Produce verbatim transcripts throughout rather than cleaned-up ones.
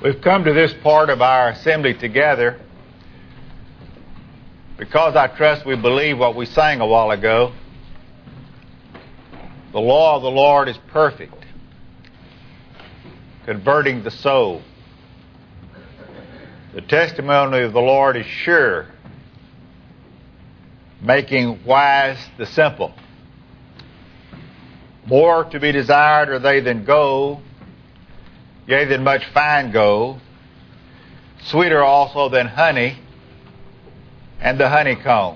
We've come to this part of our assembly together because I trust we believe what we sang a while ago. The law of the Lord is perfect, converting the soul. The testimony of the Lord is sure, making wise the simple. More to be desired are they than gold, yea, than much fine gold, sweeter also than honey and the honeycomb.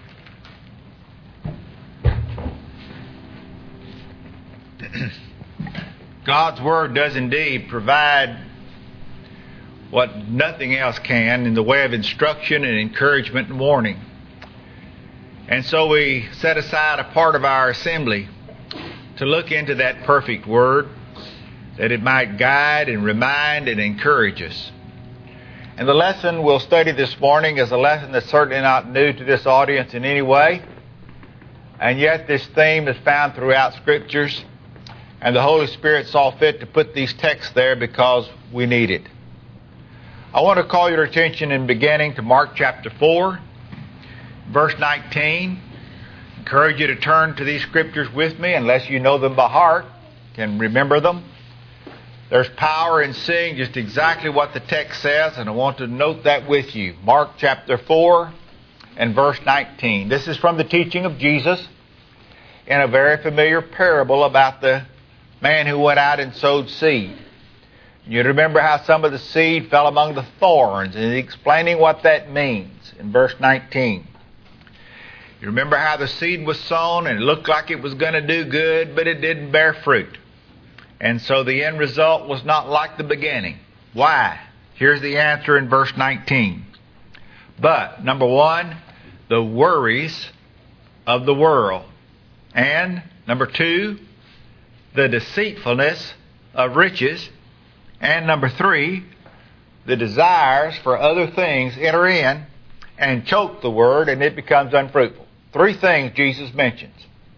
God's Word does indeed provide what nothing else can in the way of instruction and encouragement and warning. And so we set aside a part of our assembly to look into that perfect Word, that it might guide and remind and encourage us. And the lesson we'll study this morning is a lesson that's certainly not new to this audience in any way. And yet this theme is found throughout Scriptures, and the Holy Spirit saw fit to put these texts there because we need it. I want to call your attention in beginning to Mark chapter four, verse nineteen. Encourage you to turn to these Scriptures with me, unless you know them by heart, can remember them. There's power in seeing just exactly what the text says, and I want to note that with you. Mark chapter four and verse nineteen. This is from the teaching of Jesus in a very familiar parable about the man who went out and sowed seed. You remember how some of the seed fell among the thorns, and he's explaining what that means in verse nineteen. You remember how the seed was sown and it looked like it was going to do good, but it didn't bear fruit. And so the end result was not like the beginning. Why? Here's the answer in verse nineteen. But, number one, the worries of the world. And, number two, the deceitfulness of riches. And number three, the desires for other things enter in and choke the word, and it becomes unfruitful. Three things Jesus mentions.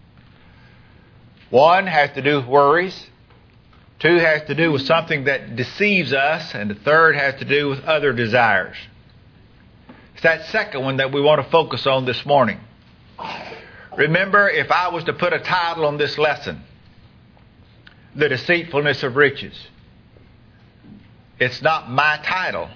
One has to do with worries. Two has to do with something that deceives us. And the third has to do with other desires. It's that second one that we want to focus on this morning. Remember, if I was to put a title on this lesson, The Deceitfulness of Riches, it's not my title.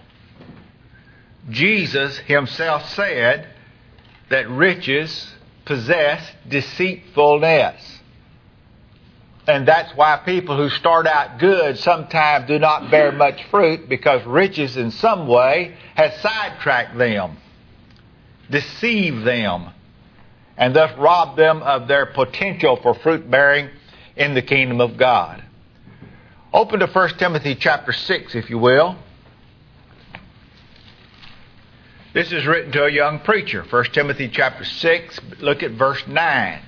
Jesus himself said that riches possess deceitfulness. And that's why people who start out good sometimes do not bear much fruit, because riches in some way has sidetracked them, deceived them, and thus robbed them of their potential for fruit bearing in the kingdom of God. Open to First Timothy chapter six, if you will. This is written to a young preacher. First Timothy chapter six, look at verse nine.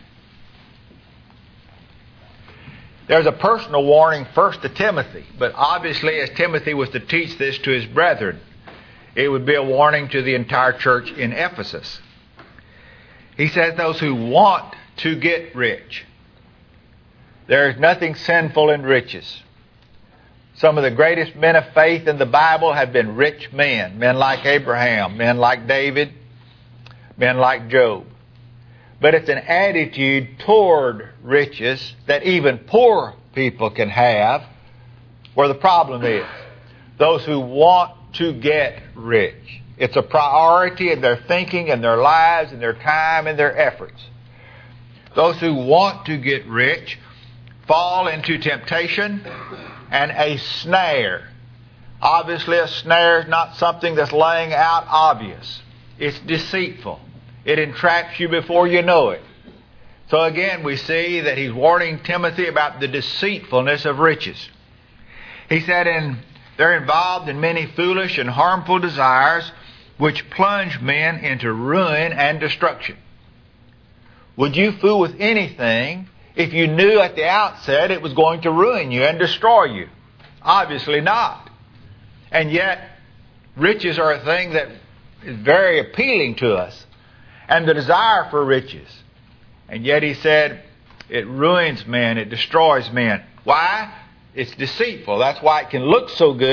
There's a personal warning first to Timothy, but obviously as Timothy was to teach this to his brethren, it would be a warning to the entire church in Ephesus. He says those who want to get rich. There is nothing sinful in riches. Some of the greatest men of faith in the Bible have been rich men. Men like Abraham, men like David, men like Job. But it's an attitude toward riches that even poor people can have, where the problem is. Those who want to get rich. It's a priority in their thinking and their lives and their time and their efforts. Those who want to get rich fall into temptation and a snare. Obviously, a snare is not something that's laying out obvious. It's deceitful. It entraps you before you know it. So again, we see that he's warning Timothy about the deceitfulness of riches. He said in, they're involved in many foolish and harmful desires which plunge men into ruin and destruction. Would you fool with anything if you knew at the outset it was going to ruin you and destroy you? Obviously not. And yet, riches are a thing that is very appealing to us. And the desire for riches. And yet he said, it ruins men, it destroys men. Why? It's deceitful. That's why it can look so good,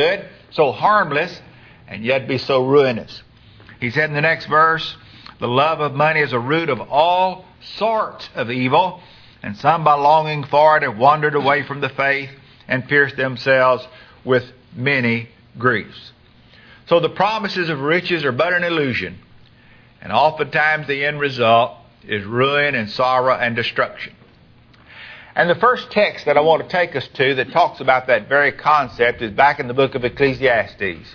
so harmless and yet be so ruinous. He said in the next verse, the love of money is a root of all sorts of evil, and some by longing for it have wandered away from the faith and pierced themselves with many griefs. So the promises of riches are but an illusion, and oftentimes the end result is ruin and sorrow and destruction. And the first text that I want to take us to that talks about that very concept is back in the book of Ecclesiastes.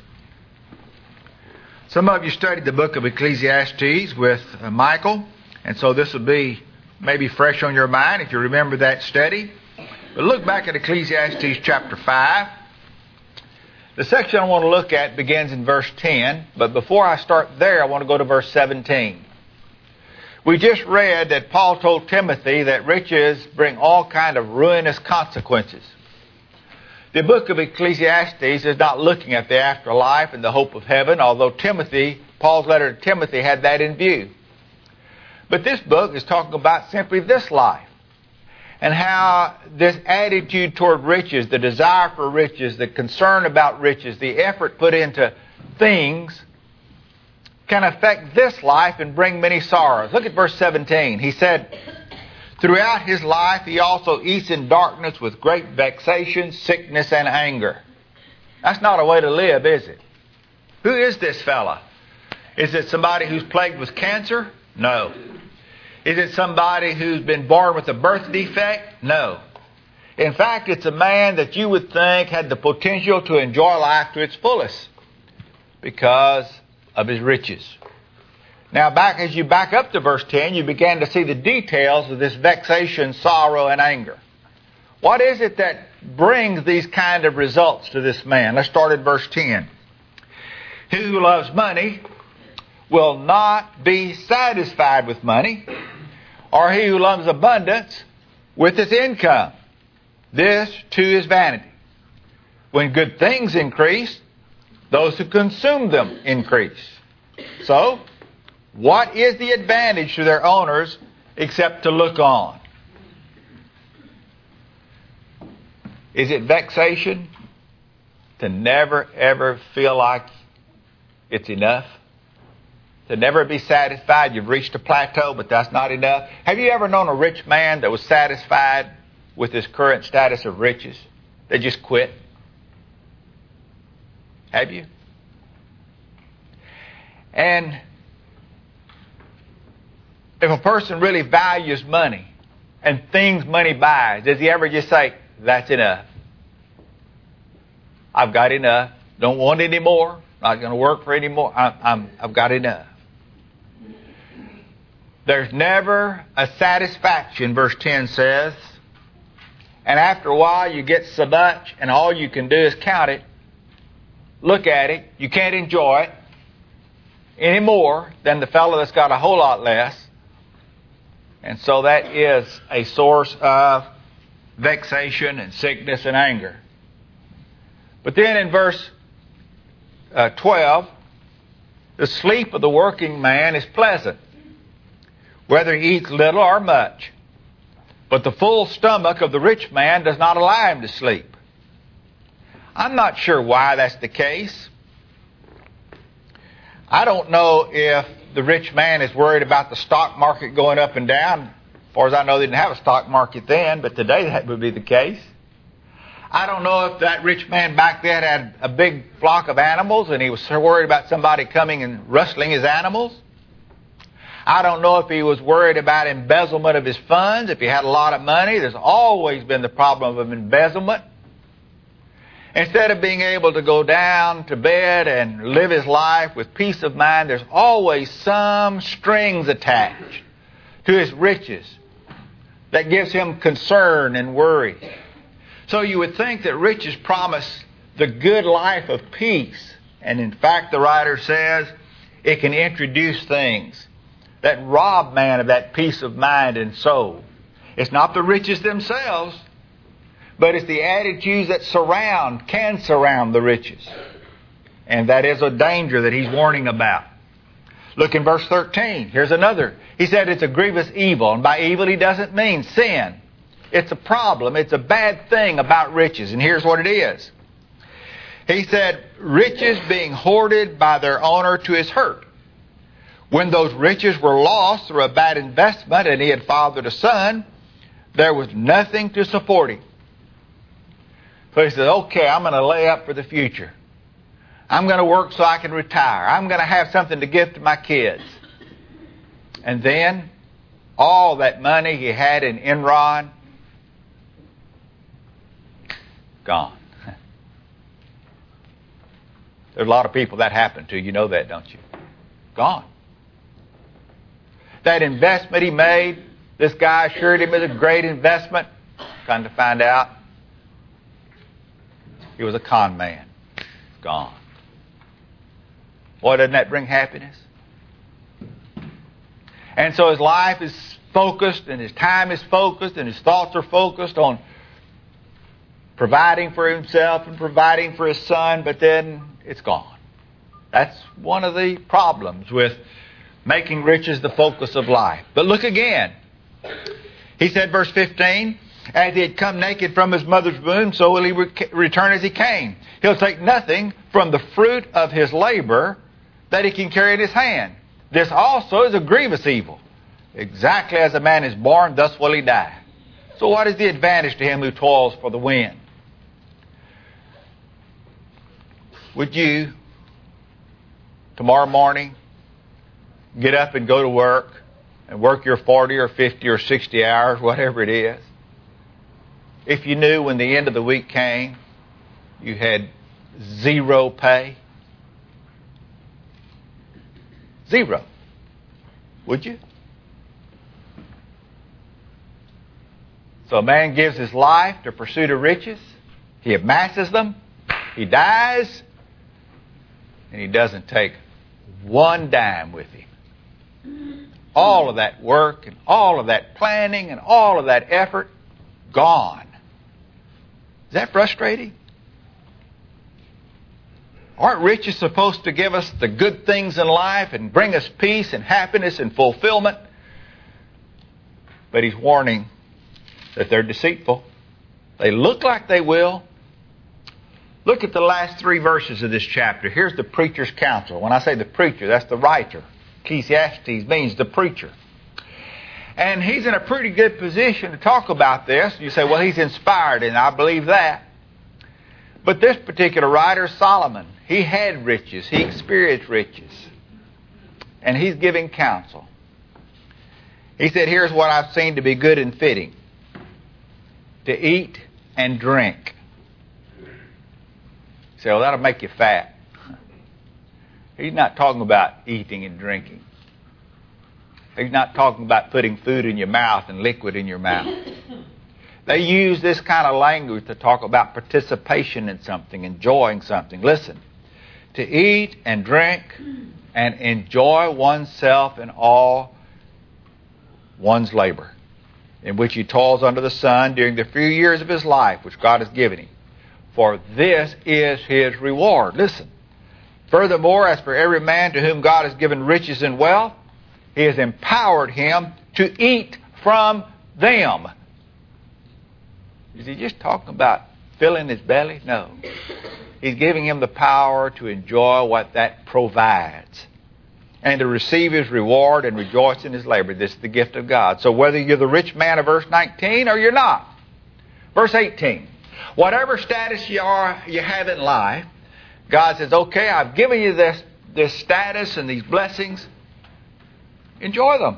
Some of you studied the book of Ecclesiastes with uh, Michael, and so this will be maybe fresh on your mind if you remember that study. But look back at Ecclesiastes chapter five. The section I want to look at begins in verse ten, but before I start there, I want to go to verse seventeen. We just read that Paul told Timothy that riches bring all kind of ruinous consequences. The book of Ecclesiastes is not looking at the afterlife and the hope of heaven, although Timothy, Paul's letter to Timothy had that in view. But this book is talking about simply this life and how this attitude toward riches, the desire for riches, the concern about riches, the effort put into things can affect this life and bring many sorrows. Look at verse seventeen. He said, throughout his life he also eats in darkness with great vexation, sickness, and anger. That's not a way to live, is it? Who is this fella? Is it somebody who's plagued with cancer? No. Is it somebody who's been born with a birth defect? No. In fact, it's a man that you would think had the potential to enjoy life to its fullest because of his riches. Now, back as you back up to verse ten, you began to see the details of this vexation, sorrow, and anger. What is it that brings these kind of results to this man? Let's start at verse ten. He who loves money will not be satisfied with money, or he who loves abundance with his income. This too is vanity. When good things increase, those who consume them increase. So, what is the advantage to their owners except to look on? Is it vexation to never ever feel like it's enough? To never be satisfied? You've reached a plateau, but that's not enough. Have you ever known a rich man that was satisfied with his current status of riches? They just quit. Have you? And if a person really values money and things money buys, does he ever just say, that's enough? I've got enough. Don't want any more. Not going to work for any more. I'm, I'm, I've got enough. There's never a satisfaction, verse ten says. And after a while you get so much and all you can do is count it, look at it. You can't enjoy it any more than the fellow that's got a whole lot less. And so that is a source of vexation and sickness and anger. But then in verse uh, twelve, the sleep of the working man is pleasant, whether he eats little or much. But the full stomach of the rich man does not allow him to sleep. I'm not sure why that's the case. I don't know if the rich man is worried about the stock market going up and down. As far as I know, they didn't have a stock market then, but today that would be the case. I don't know if that rich man back then had a big flock of animals and he was so worried about somebody coming and rustling his animals. I don't know if he was worried about embezzlement of his funds. If he had a lot of money, there's always been the problem of embezzlement. Instead of being able to go down to bed and live his life with peace of mind, there's always some strings attached to his riches that gives him concern and worry. So you would think that riches promise the good life of peace. And in fact, the writer says it can introduce things that rob man of that peace of mind and soul. It's not the riches themselves, but it's the attitudes that surround, can surround the riches. And that is a danger that he's warning about. Look in verse thirteen. Here's another. He said it's a grievous evil. And by evil he doesn't mean sin. It's a problem. It's a bad thing about riches. And here's what it is. He said, riches being hoarded by their owner to his hurt. When those riches were lost through a bad investment and he had fathered a son, there was nothing to support him. So he said, okay, I'm going to lay up for the future. I'm going to work so I can retire. I'm going to have something to give to my kids. And then all that money he had in Enron, gone. There's a lot of people that happen to. You know that, don't you? Gone. That investment he made, this guy assured him it was a great investment. Come to find out, he was a con man. Gone. Boy, doesn't that bring happiness? And so his life is focused, and his time is focused, and his thoughts are focused on providing for himself and providing for his son, but then it's gone. That's one of the problems with making riches the focus of life. But look again. He said, verse fifteen, as he had come naked from his mother's womb, so will he re- return as he came. He'll take nothing from the fruit of his labor that he can carry in his hand. This also is a grievous evil. Exactly as a man is born, thus will he die. So what is the advantage to him who toils for the wind? Would you, tomorrow morning, get up and go to work and work your forty or fifty or sixty hours, whatever it is, if you knew when the end of the week came, you had zero pay? Zero. Would you? So a man gives his life to pursuit of riches. He amasses them. He dies. And he doesn't take one dime with him. All of that work and all of that planning and all of that effort, gone. Is that frustrating? Aren't riches supposed to give us the good things in life and bring us peace and happiness and fulfillment? But he's warning that they're deceitful. They look like they will. Look at the last three verses of this chapter. Here's the preacher's counsel. When I say the preacher, that's the writer. Ecclesiastes means the preacher. And he's in a pretty good position to talk about this. You say, well, he's inspired, and I believe that. But this particular writer, Solomon, he had riches. He experienced riches. And he's giving counsel. He said, here's what I've seen to be good and fitting. To eat and drink. You say, well, that'll make you fat. He's not talking about eating and drinking. He's not talking about putting food in your mouth and liquid in your mouth. They use this kind of language to talk about participation in something, enjoying something. Listen, to eat and drink and enjoy oneself in all one's labor, in which he toils under the sun during the few years of his life, which God has given him. For this is his reward. Listen. Furthermore, as for every man to whom God has given riches and wealth, he has empowered him to eat from them. Is he just talking about filling his belly? No. He's giving him the power to enjoy what that provides and to receive his reward and rejoice in his labor. This is the gift of God. So whether you're the rich man of verse nineteen or you're not. Verse eighteen. Whatever status you are, you have in life, God says, okay, I've given you this, this status and these blessings. Enjoy them.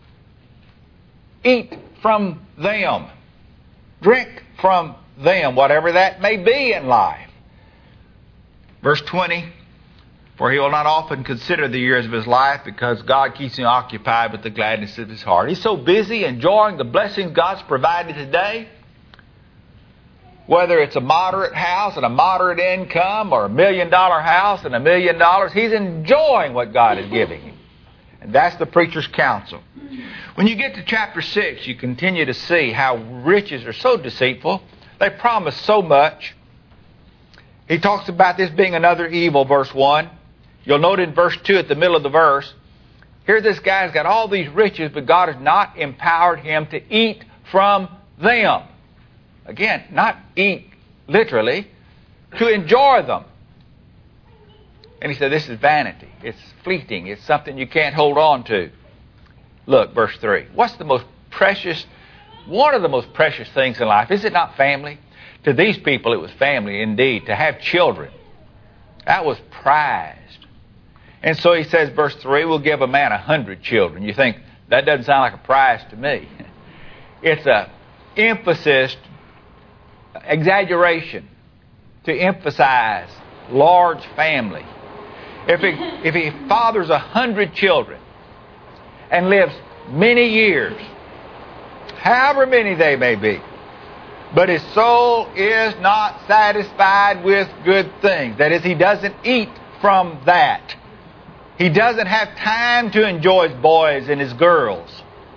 Eat from them. Drink from them, whatever that may be in life. Verse twenty, for he will not often consider the years of his life because God keeps him occupied with the gladness of his heart. He's so busy enjoying the blessings God's provided today. Whether it's a moderate house and a moderate income or a million dollar house and a million dollars, he's enjoying what God is giving him. And that's the preacher's counsel. When you get to chapter six, you continue to see how riches are so deceitful. They promise so much. He talks about this being another evil, verse one. You'll note in verse two at the middle of the verse, here this guy's got all these riches, but God has not empowered him to eat from them. Again, not eat literally, to enjoy them. And he said, this is vanity. It's fleeting. It's something you can't hold on to. Look, verse three. What's the most precious, one of the most precious things in life? Is it not family? To these people, it was family indeed. To have children, that was prized. And so he says, verse three, we'll give a man a hundred children. You think, that doesn't sound like a prize to me. It's a emphasis, exaggeration, to emphasize large family. If he, if he fathers a hundred children and lives many years, however many they may be, but his soul is not satisfied with good things. That is, he doesn't eat from that. He doesn't have time to enjoy his boys and his girls.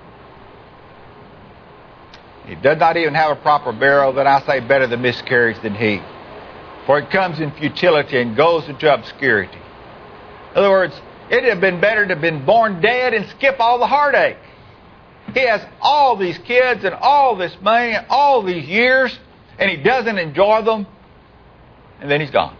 He does not even have a proper burial, then I say better the miscarriage than he. For it comes in futility and goes into obscurity. In other words, it would have been better to have been born dead and skip all the heartache. He has all these kids and all this money and all these years, and he doesn't enjoy them, and then he's gone.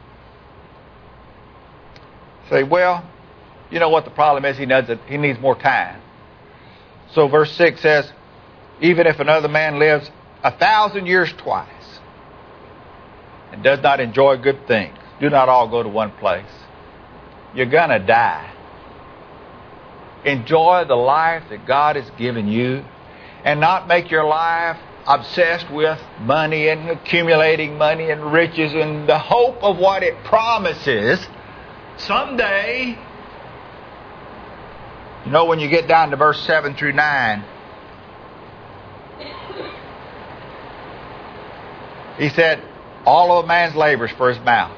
Say, well, you know what the problem is? He knows that he needs more time. So verse six says, even if another man lives a thousand years twice and does not enjoy good things, do not all go to one place. You're going to die. Enjoy the life that God has given you and not make your life obsessed with money and accumulating money and riches and the hope of what it promises someday. You know, when you get down to verse seven through nine, he said, all of a man's labors for his mouth,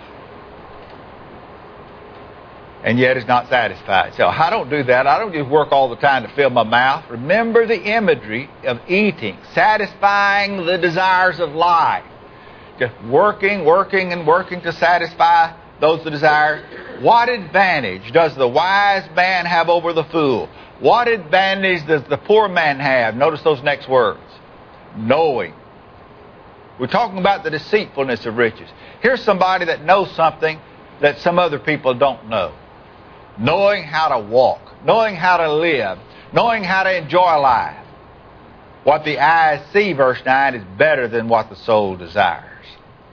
and yet is not satisfied. So I don't do that. I don't just work all the time to fill my mouth. Remember the imagery of eating, satisfying the desires of life. Just working, working, and working to satisfy those desires. What advantage does the wise man have over the fool? What advantage does the poor man have? Notice those next words. Knowing. We're talking about the deceitfulness of riches. Here's somebody that knows something that some other people don't know. Knowing how to walk, knowing how to live, knowing how to enjoy life. What the eyes see, verse nine, is better than what the soul desires.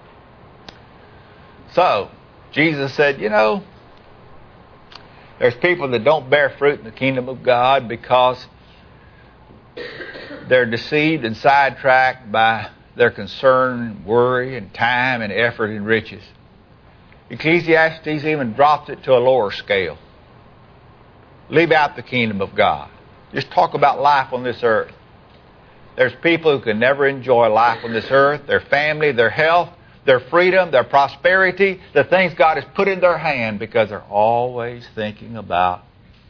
So, Jesus said, you know, there's people that don't bear fruit in the kingdom of God because they're deceived and sidetracked by their concern, worry, and time, and effort, and riches. Ecclesiastes even drops it to a lower scale. Leave out the kingdom of God. Just talk about life on this earth. There's people who can never enjoy life on this earth, their family, their health, their freedom, their prosperity, the things God has put in their hand, because they're always thinking about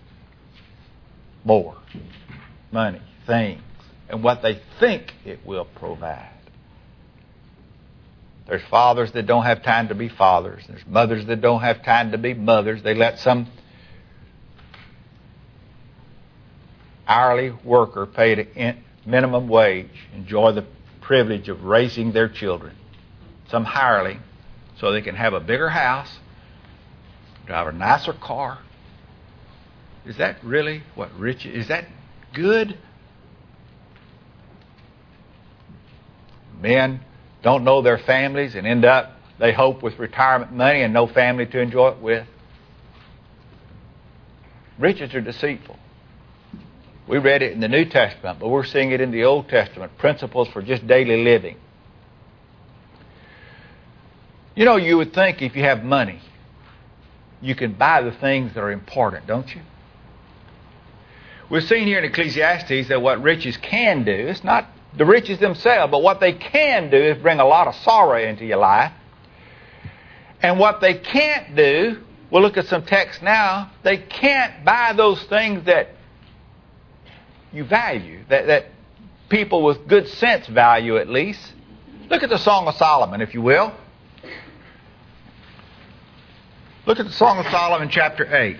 more money, things, and what they think it will provide. There's fathers that don't have time to be fathers. There's mothers that don't have time to be mothers. They let some hourly worker paid a minimum wage enjoy the privilege of raising their children. Some hireling, so they can have a bigger house, drive a nicer car. Is that really what rich is? Is that good? Men don't know their families and end up, they hope, with retirement money and no family to enjoy it with. Riches are deceitful. We read it in the New Testament, but we're seeing it in the Old Testament. Principles for just daily living. You know, you would think if you have money, you can buy the things that are important, don't you? We're seeing here in Ecclesiastes that what riches can do, it's not the riches themselves, but what they can do is bring a lot of sorrow into your life. And what they can't do, we'll look at some text now, they can't buy those things that you value, that, that people with good sense value at least. Look at the Song of Solomon, if you will. Look at the Song of Solomon, chapter eight.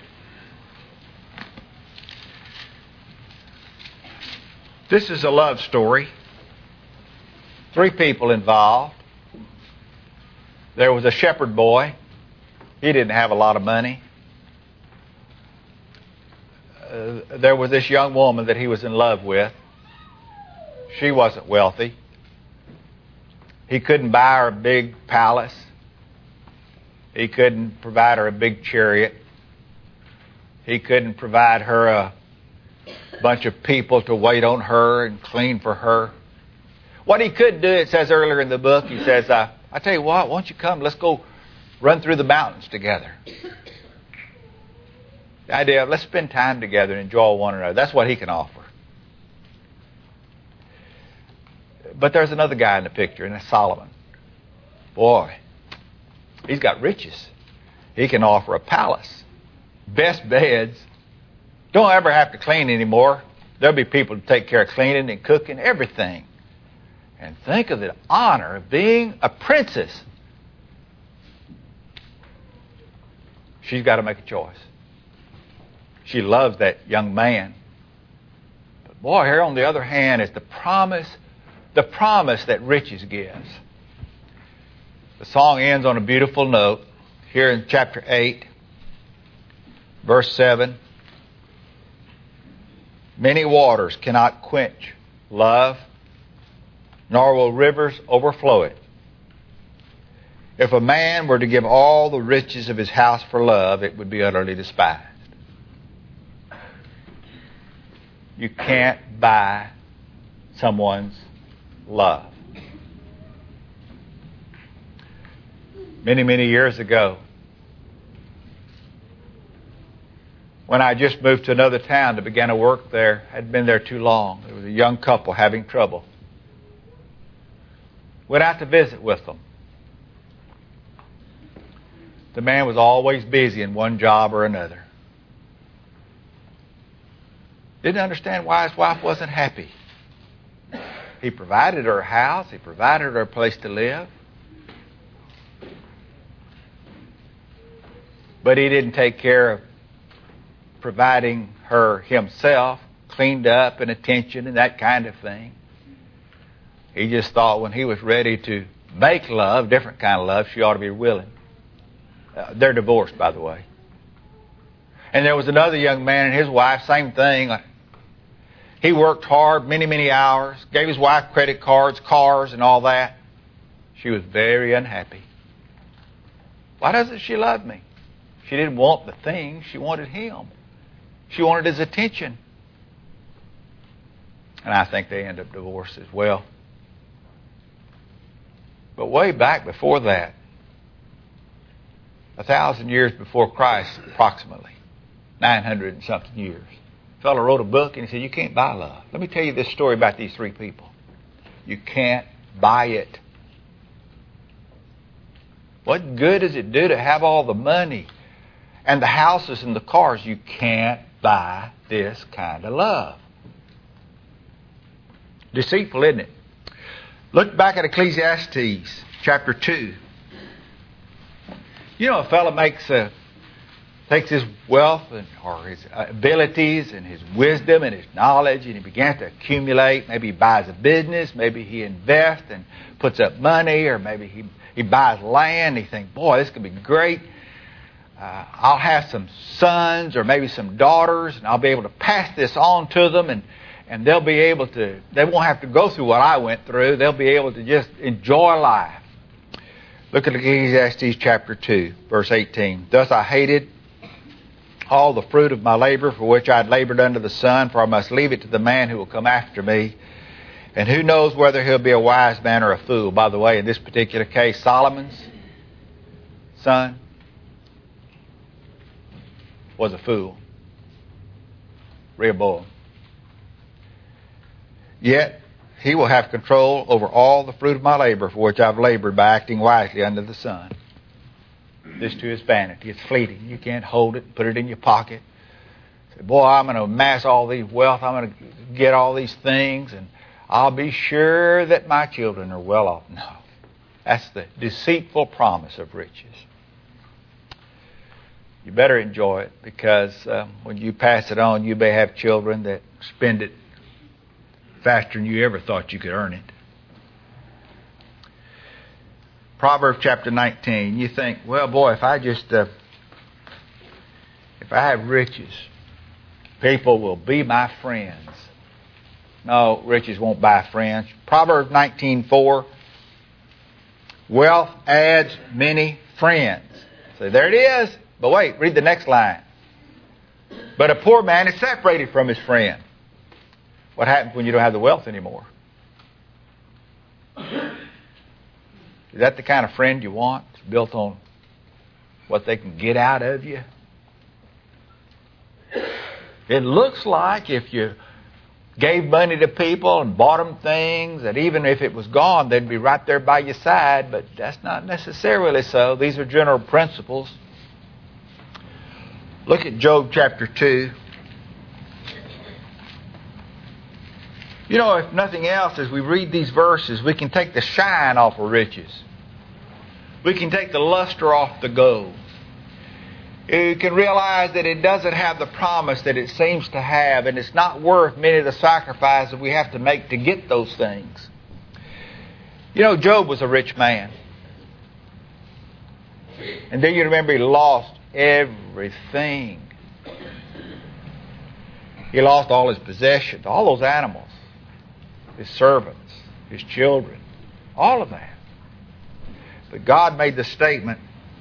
This is a love story. Three people involved. There was a shepherd boy. He didn't have a lot of money. Uh, there was this young woman that he was in love with. She wasn't wealthy. He couldn't buy her a big palace. He couldn't provide her a big chariot. He couldn't provide her a bunch of people to wait on her and clean for her. What he could do, it says earlier in the book, he says, uh, I tell you what, why don't you come, let's go run through the mountains together. The idea of let's spend time together and enjoy one another. That's what he can offer. But there's another guy in the picture, and that's Solomon. Boy, he's got riches. He can offer a palace, best beds. Don't ever have to clean anymore. There'll be people to take care of cleaning and cooking, everything. And think of the honor of being a princess. She's got to make a choice. She loves that young man. But boy, here on the other hand is the promise, the promise that riches gives. The song ends on a beautiful note. Here in chapter eight, verse seven. Many waters cannot quench love, nor will rivers overflow it. If a man were to give all the riches of his house for love, it would be utterly despised. You can't buy someone's love. Many, many years ago, when I just moved to another town to begin to work there, I'd been there too long. There was a young couple having trouble. Went out to visit with them. The man was always busy in one job or another. Didn't understand why his wife wasn't happy. He provided her a house. He provided her a place to live. But he didn't take care of providing her himself, cleaned up and attention and that kind of thing. He just thought when he was ready to make love, different kind of love, she ought to be willing. Uh, they're divorced, by the way. And there was another young man and his wife, same thing. He worked hard, many, many hours, gave his wife credit cards, cars, and all that. She was very unhappy. Why doesn't she love me? She didn't want the thing. She wanted him. She wanted his attention. And I think they ended up divorced as well. But way back before that, a thousand years before Christ, approximately, nine hundred and something years, a fellow wrote a book and he said, you can't buy love. Let me tell you this story about these three people. You can't buy it. What good does it do to have all the money and the houses and the cars? You can't buy this kind of love. Deceitful, isn't it? Look back at Ecclesiastes chapter two. You know, a fellow makes a, takes his wealth and, or his abilities and his wisdom and his knowledge, and he begins to accumulate. Maybe he buys a business, maybe he invests and puts up money, or maybe he, he buys land and he thinks, boy, this could be great. Uh, I'll have some sons or maybe some daughters, and I'll be able to pass this on to them, and And they'll be able to, they won't have to go through what I went through. They'll be able to just enjoy life. Look at Ecclesiastes chapter two, verse eighteen. Thus I hated all the fruit of my labor for which I had labored under the sun, for I must leave it to the man who will come after me. And who knows whether he'll be a wise man or a fool. By the way, in this particular case, Solomon's son was a fool. Rehoboam. Yet he will have control over all the fruit of my labor for which I've labored by acting wisely under the sun. This too is vanity. It's fleeting. You can't hold it, put it in your pocket. Say, boy, I'm going to amass all these wealth. I'm going to get all these things, and I'll be sure that my children are well off. No. That's the deceitful promise of riches. You better enjoy it, because um, when you pass it on, you may have children that spend it faster than you ever thought you could earn it. Proverbs chapter nineteen. You think, well, boy, if I just, uh, if I have riches, people will be my friends. No, riches won't buy friends. Proverbs nineteen four. Wealth adds many friends. So there it is. But wait, read the next line. But a poor man is separated from his friend. What happens when you don't have the wealth anymore? Is that the kind of friend you want? It's built on what they can get out of you? It looks like if you gave money to people and bought them things, that even if it was gone, they'd be right there by your side, but that's not necessarily so. These are general principles. Look at Job chapter two. You know, if nothing else, as we read these verses, we can take the shine off of riches. We can take the luster off the gold. You can realize that it doesn't have the promise that it seems to have, and it's not worth many of the sacrifices we have to make to get those things. You know, Job was a rich man. And then you remember he lost everything. He lost all his possessions, all those animals, his servants, his children, all of that. But God made the statement,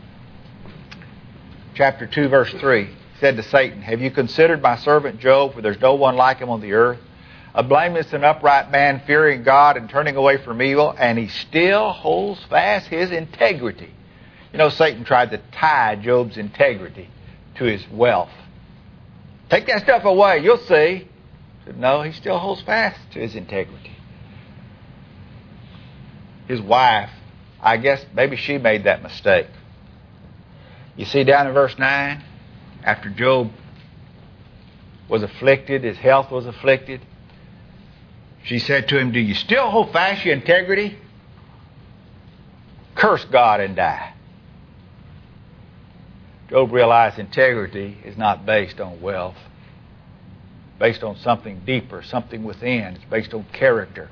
chapter two, verse three, he said to Satan, have you considered my servant Job, for there's no one like him on the earth, a blameless and upright man, fearing God and turning away from evil, and he still holds fast his integrity. You know, Satan tried to tie Job's integrity to his wealth. Take that stuff away, you'll see. He said, no, he still holds fast to his integrity. His wife, I guess maybe she made that mistake. You see down in verse nine, after Job was afflicted, his health was afflicted, she said to him, do you still hold fast your integrity? Curse God and die. Job realized integrity is not based on wealth, based on something deeper, something within. It's based on character.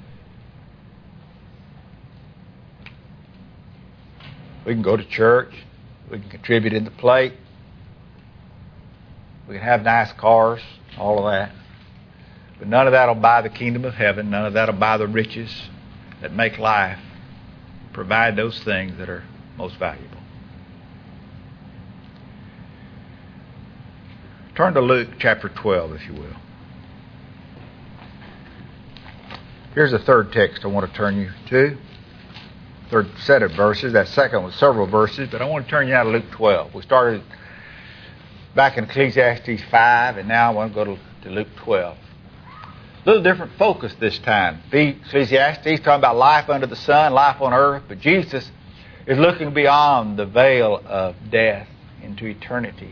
We can go to church. We can contribute in the plate. We can have nice cars, all of that. But none of that will buy the kingdom of heaven. None of that will buy the riches that make life, provide those things that are most valuable. Turn to Luke chapter twelve, if you will. Here's the third text I want to turn you to. Third set of verses. That second was several verses, but I want to turn you out to Luke twelve. We started back in Ecclesiastes five, and now I want to go to, to Luke twelve. A little different focus this time. Ecclesiastes talking about life under the sun, life on earth, but Jesus is looking beyond the veil of death into eternity.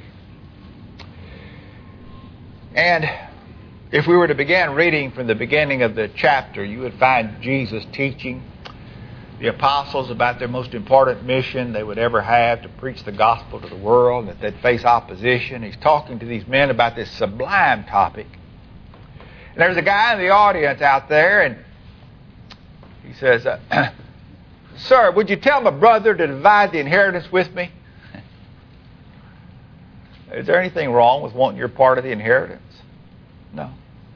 And if we were to begin reading from the beginning of the chapter, you would find Jesus teaching the apostles about their most important mission they would ever have, to preach the gospel to the world, that they'd face opposition. He's talking to these men about this sublime topic. And there's a guy in the audience out there, and he says, uh, Sir, would you tell my brother to divide the inheritance with me? Is there anything wrong with wanting your part of the inheritance? No.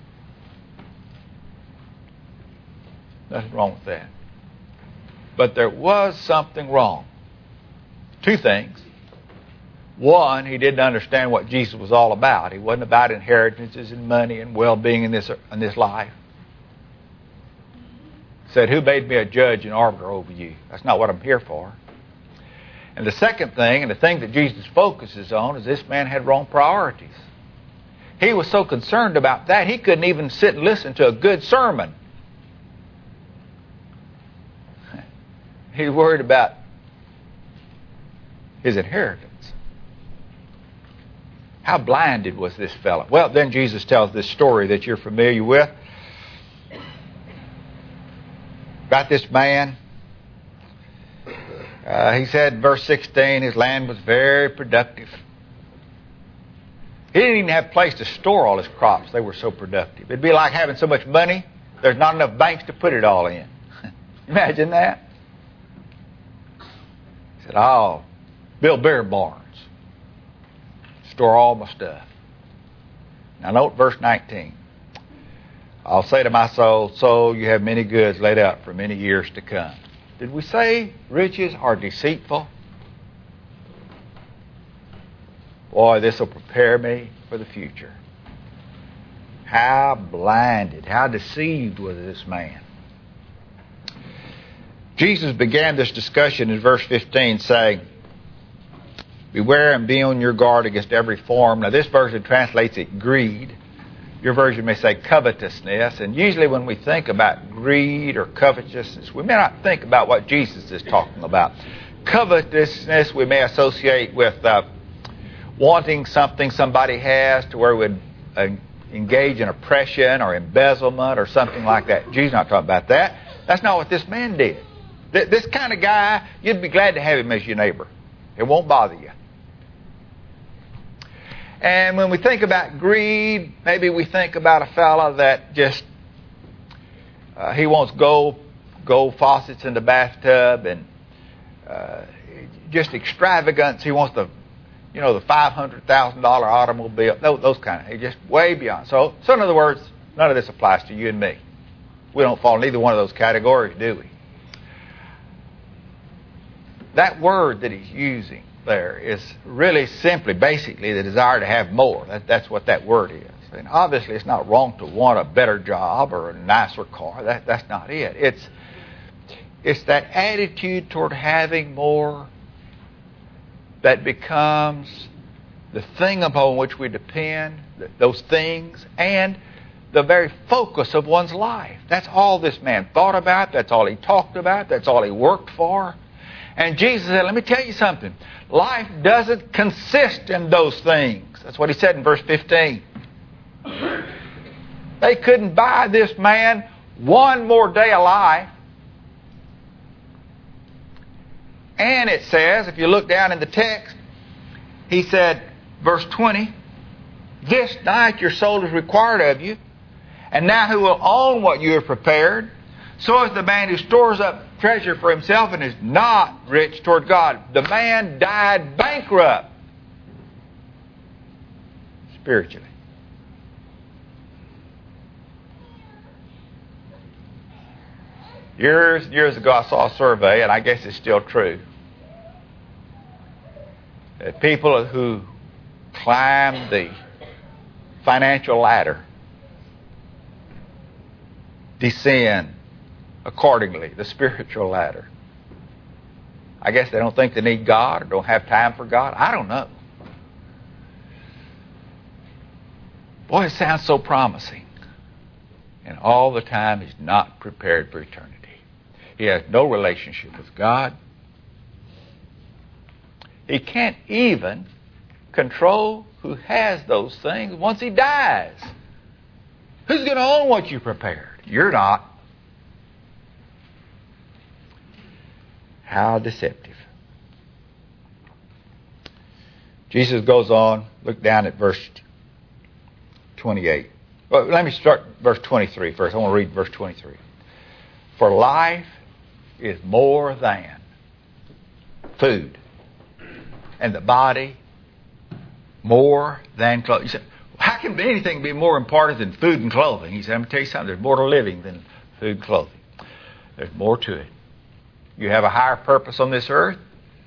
Nothing wrong with that. But there was something wrong. Two things. One, he didn't understand what Jesus was all about. He wasn't about inheritances and money and well-being in this, in this life. He said, who made me a judge and arbiter over you? That's not what I'm here for. And the second thing, and the thing that Jesus focuses on, is this man had wrong priorities. He was so concerned about that, he couldn't even sit and listen to a good sermon. He was worried about his inheritance. How blinded was this fellow? Well, then Jesus tells this story that you're familiar with about this man. Uh, he said, verse sixteen, his land was very productive. He didn't even have a place to store all his crops. They were so productive. It'd be like having so much money, there's not enough banks to put it all in. Imagine that. said, I'll build bear barns, store all my stuff. Now note verse nineteen. I'll say to my soul, soul, you have many goods laid out for many years to come. Did we say riches are deceitful? Boy, this will prepare me for the future. How blinded, how deceived was this man. Jesus began this discussion in verse fifteen saying, beware and be on your guard against every form. Now this version translates it greed. Your version may say covetousness. And usually when we think about greed or covetousness, we may not think about what Jesus is talking about. Covetousness we may associate with uh, wanting something somebody has to where we'd uh, engage in oppression or embezzlement or something like that. Jesus is not talking about that. That's not what this man did. Th- this kind of guy, you'd be glad to have him as your neighbor. It won't bother you. And when we think about greed, maybe we think about a fella that just, uh, he wants gold, gold faucets in the bathtub and uh, just extravagance. He wants the, you know, the five hundred thousand dollars automobile, those, those kind of, he just way beyond. So, so in other words, none of this applies to you and me. We don't fall in either one of those categories, do we? That word that he's using there is really simply, basically, the desire to have more. That, that's what that word is. And obviously, it's not wrong to want a better job or a nicer car. That, that's not it. It's, it's that attitude toward having more that becomes the thing upon which we depend, those things, and the very focus of one's life. That's all this man thought about. That's all he talked about. That's all he worked for. And Jesus said, let me tell you something. Life doesn't consist in those things. That's what he said in verse fifteen. They couldn't buy this man one more day of life. And it says, if you look down in the text, he said, verse twenty, this night your soul is required of you, and now who will own what you have prepared? So is the man who stores up treasure for himself and is not rich toward God. The man died bankrupt spiritually. Years years ago I saw a survey, and I guess it's still true, that people who climb the financial ladder descend accordingly, the spiritual ladder. I guess they don't think they need God or don't have time for God. I don't know. Boy, it sounds so promising. And all the time he's not prepared for eternity. He has no relationship with God. He can't even control who has those things once he dies. Who's going to own what you prepared? You're not. How deceptive. Jesus goes on. Look down at verse twenty-eight. Well, let me start verse twenty-three first. I want to read verse twenty-three. For life is more than food, and the body more than clothing. You say, how can anything be more important than food and clothing? He said, I'm going to tell you something. There's more to living than food and clothing. There's more to it. You have a higher purpose on this earth.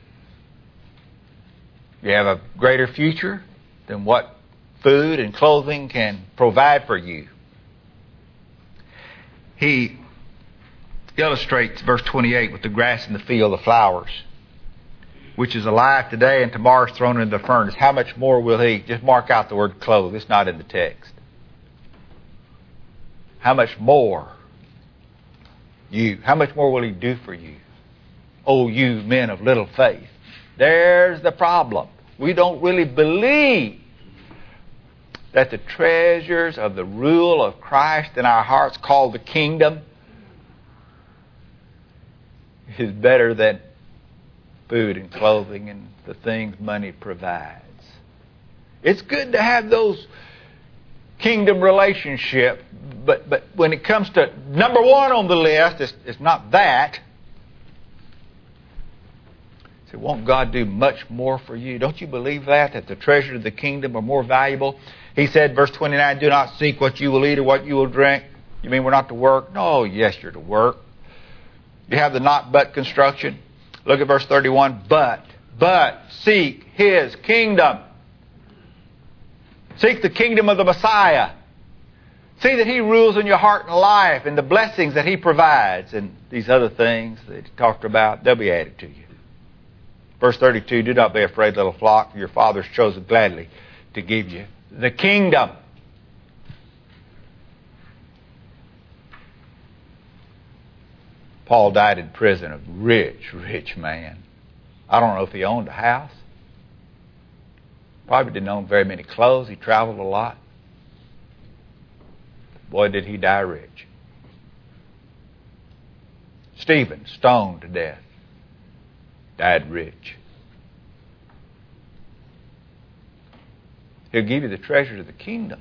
You have a greater future than what food and clothing can provide for you. He illustrates verse twenty-eight with the grass in the field, the flowers, which is alive today and tomorrow is thrown into the furnace. How much more will he? Just mark out the word clothe. It's not in the text. How much more you? How much more will he do for you? Oh, you men of little faith. There's the problem. We don't really believe that the treasures of the rule of Christ in our hearts, called the kingdom, is better than food and clothing and the things money provides. It's good to have those kingdom relationships, but, but when it comes to number one on the list, it's, it's not that. So won't God do much more for you? Don't you believe that? That the treasures of the kingdom are more valuable? He said, verse twenty-nine, do not seek what you will eat or what you will drink. You mean we're not to work? No, yes, you're to work. You have the not but construction. Look at verse thirty-one. But, but seek His kingdom. Seek the kingdom of the Messiah. See that He rules in your heart and life, and the blessings that He provides, and these other things that He talked about, they'll be added to you. Verse thirty-two, do not be afraid, little flock. Your Father's chosen gladly to give you the kingdom. Paul died in prison, a rich, rich man. I don't know if he owned a house. Probably didn't own very many clothes. He traveled a lot. Boy, did he die rich. Stephen, stoned to death, died rich. He'll give you the treasures of the kingdom.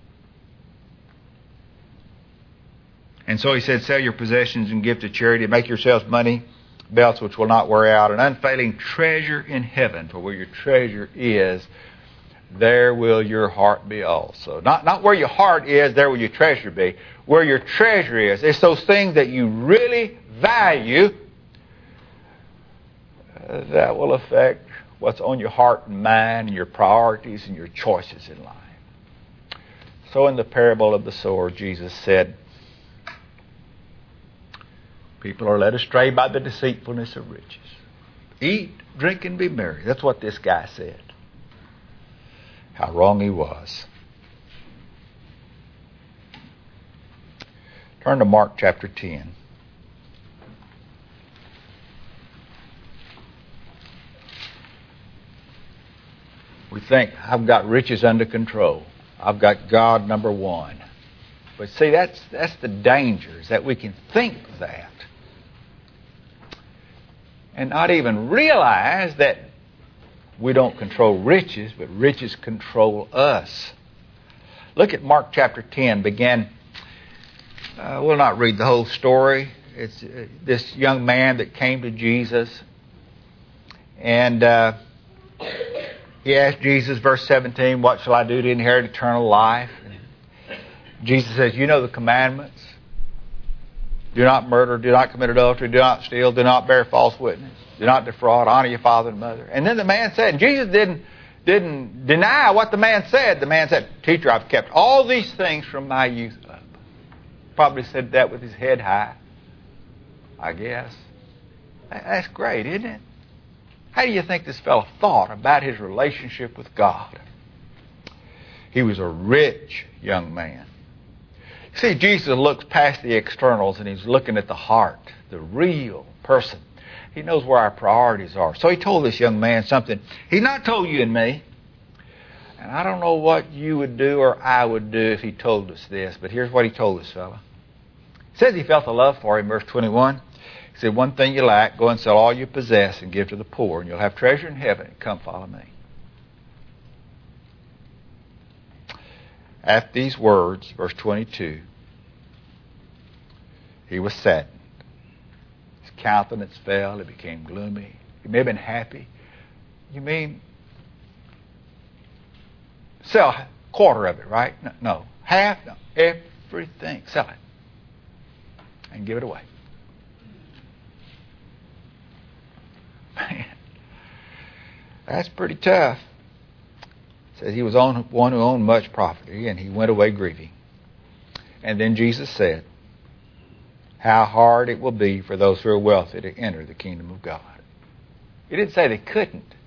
And so he said, sell your possessions and give to charity. Make yourselves money belts which will not wear out, an unfailing treasure in heaven. For where your treasure is, there will your heart be also. Not, not where your heart is, there will your treasure be. Where your treasure is, it's those things that you really value uh, that will affect what's on your heart and mind and your priorities and your choices in life. So in the parable of the sower, Jesus said, people are led astray by the deceitfulness of riches. Eat, drink, and be merry. That's what this guy said. How wrong he was. Turn to Mark chapter ten. We think, I've got riches under control. I've got God number one. But see, that's that's the danger, is that we can think that and not even realize that we don't control riches, but riches control us. Look at Mark chapter ten. Begin. Uh, we'll not read the whole story. It's uh, this young man that came to Jesus, and uh, he asked Jesus, verse seventeen, what shall I do to inherit eternal life? And Jesus says, you know the commandments. Do not murder, do not commit adultery, do not steal, do not bear false witness, do not defraud, honor your father and mother. And then the man said, and Jesus didn't, didn't deny what the man said. The man said, teacher, I've kept all these things from my youth up. Probably said that with his head high, I guess. That's great, isn't it? How do you think this fellow thought about his relationship with God? He was a rich young man. See, Jesus looks past the externals and he's looking at the heart, the real person. He knows where our priorities are. So he told this young man something he's not told you and me. And I don't know what you would do or I would do if he told us this, but here's what he told this fella. He says he felt a love for him, verse twenty-one. He said, one thing you lack, go and sell all you possess and give to the poor, and you'll have treasure in heaven. Come follow me. At these words, verse twenty-two, he was saddened. His countenance fell. It became gloomy. He may have been happy. You mean sell a quarter of it, right? No, no. Half? No. Everything. Sell it. And give it away. Man, that's pretty tough. It says he was on one who owned much property, and he went away grieving. And then Jesus said, how hard it will be for those who are wealthy to enter the kingdom of God. He didn't say they couldn't.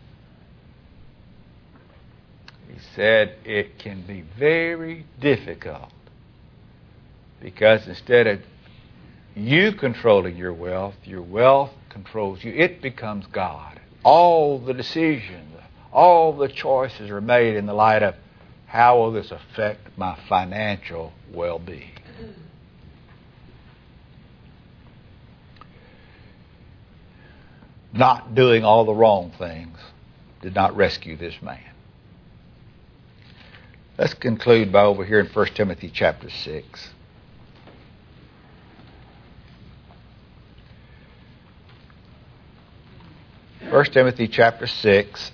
He said it can be very difficult because instead of you controlling your wealth, your wealth controls you. It becomes God. All the decisions, all the choices are made in the light of how will this affect my financial well-being. Not doing all the wrong things did not rescue this man. Let's conclude by over here in First Timothy chapter six. First Timothy chapter six.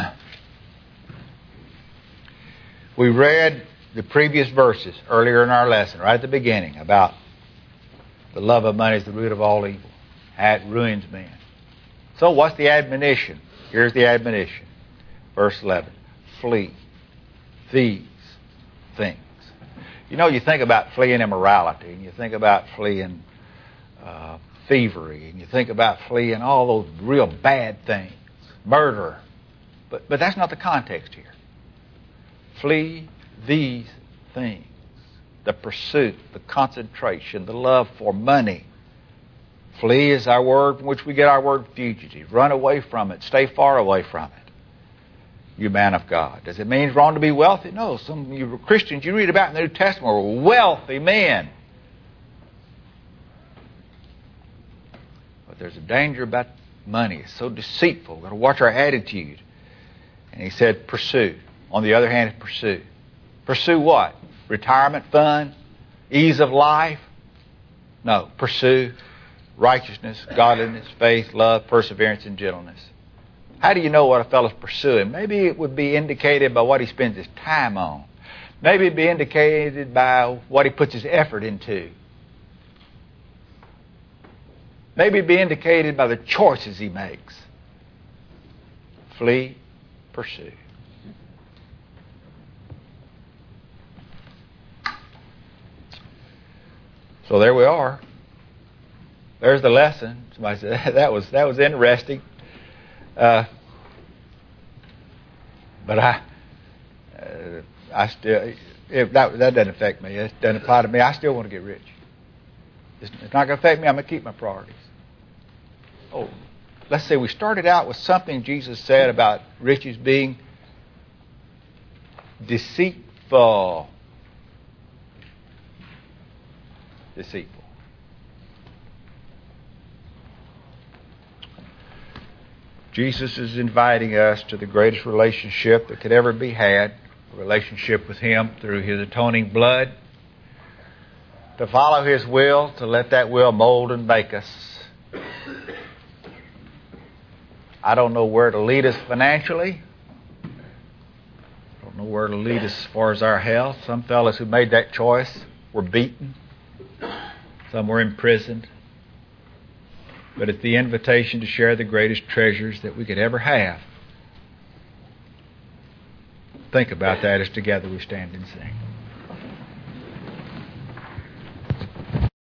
We read the previous verses earlier in our lesson, right at the beginning, about the love of money is the root of all evil. How it ruins men. So what's the admonition? Here's the admonition. Verse eleven. Flee these things. You know, you think about fleeing immorality, and you think about fleeing uh, thievery, and you think about fleeing all those real bad things, murder. But, but that's not the context here. Flee these things. The pursuit, the concentration, the love for money. Flee is our word from which we get our word fugitive. Run away from it. Stay far away from it. You man of God. Does it mean it's wrong to be wealthy? No. Some of you Christians you read about in the New Testament were wealthy men. But there's a danger about money. It's so deceitful. We've got to watch our attitude. And he said, pursue. On the other hand, pursue. Pursue what? Retirement fund? Ease of life? No. Pursue righteousness, godliness, faith, love, perseverance, and gentleness. How do you know what a fellow's pursuing? Maybe it would be indicated by what he spends his time on. Maybe it'd be indicated by what he puts his effort into. Maybe it'd be indicated by the choices he makes. Flee, pursue. So there we are. There's the lesson. Somebody said that was that was interesting. Uh, but I, uh, I still, if that that doesn't affect me. It doesn't apply to me. I still want to get rich. It's, it's not going to affect me. I'm going to keep my priorities. Oh, let's say we started out with something Jesus said about riches being deceitful. Deceitful. Jesus is inviting us to the greatest relationship that could ever be had, a relationship with Him through His atoning blood, to follow His will, to let that will mold and make us. I don't know where to lead us financially. I don't know where to lead us as far as our health. Some fellows who made that choice were beaten. Some were imprisoned. But it's the invitation to share the greatest treasures that we could ever have. Think about that as together we stand and sing.